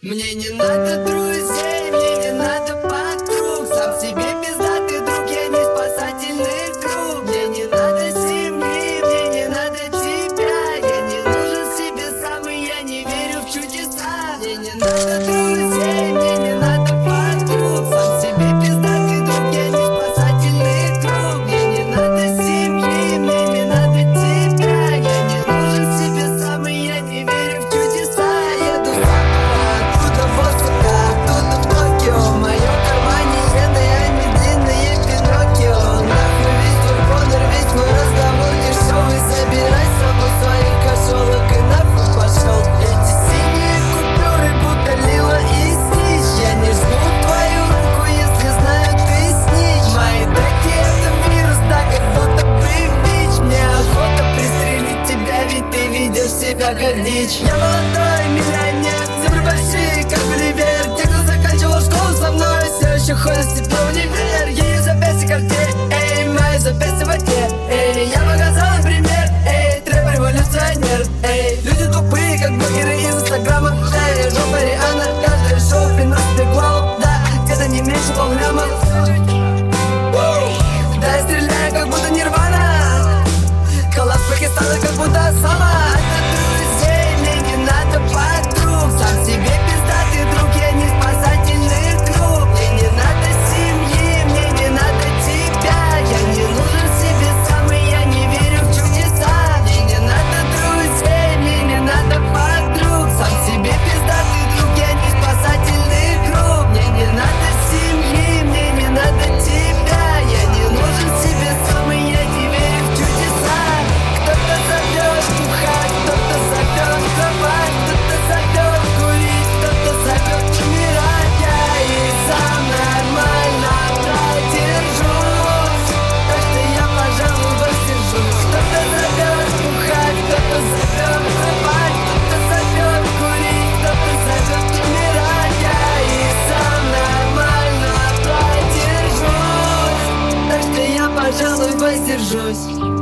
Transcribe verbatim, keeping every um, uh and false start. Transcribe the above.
Мне не надо друзей, мне не надо подруг. Сам себе пиздатый друг, я не спасательный круг. Мне не надо семьи, мне не надо тебя. Я не нужен себе сам, и я не верю в чудеса. Мне не надо друзей, мне не надо подруг. Сам себе пиздатый друг, я не спасательный круг. Мне не надо семьи, мне не надо тебя. Я не нужен себе сам, и я не верю в чудеса. Еду оттуда в Осака, оттуда в Токио. В моем кармане иены, а не длинные Пиноккио. Нахуй весь твой гонор, весь мой разговор дешевый. Собирай с собой своих кошелок и нахуй пошел. Эти синие купюры будто лила из снич. Я не жму твою руку, если знаю, ты снич. Мои треки — это вирус, да, как будто бы бич. Мне охота пристрелить тебя, ведь ты ведешь себя как дичь. Я молодой миллионер, цифры большие, как Гулливер. Те, кто заканчивал школу со мной, все еще ходят себе в универ. Ее запястье карте, эй, мои запястья в воде. Эй, я показал пример, эй, трэп-революционер. Эй, люди тупые, как блогеры из инстаграма. Эй, жопа Риhanna, каждое шоу приносит мне главу. Да, где-то не меньше полграмма. Да, я стреляю, как будто Нирвана. Коллапс Пакистана, как будто Осама. Друзей мне не надо подруг. Сам себе пиздатый друг, я не спасательный круг. Мне не надо семьи, мне не надо тебя. Я не нужен себе сам, и я не верю в чудеса. Мне не надо друзей, мне не надо подруг. Сам себе пиздатый друг, я не спасательный круг. Мне не надо семьи, мне не надо тебя. Я не нужен себе сам, и я не верю в чудеса. Кто-то зовет бухать, кто-то зовет кровать, кто-то зовет курить, кто-то зовет умирать. Я и сам нормально продержусь, так что я, пожалуй, воздержусь. Кто-то зовет бухать, кто-то зовет кровать, кто-то зовет курить, кто-то зовет умирать. Я и сам нормально продержусь, так что я, пожалуй, воздержусь.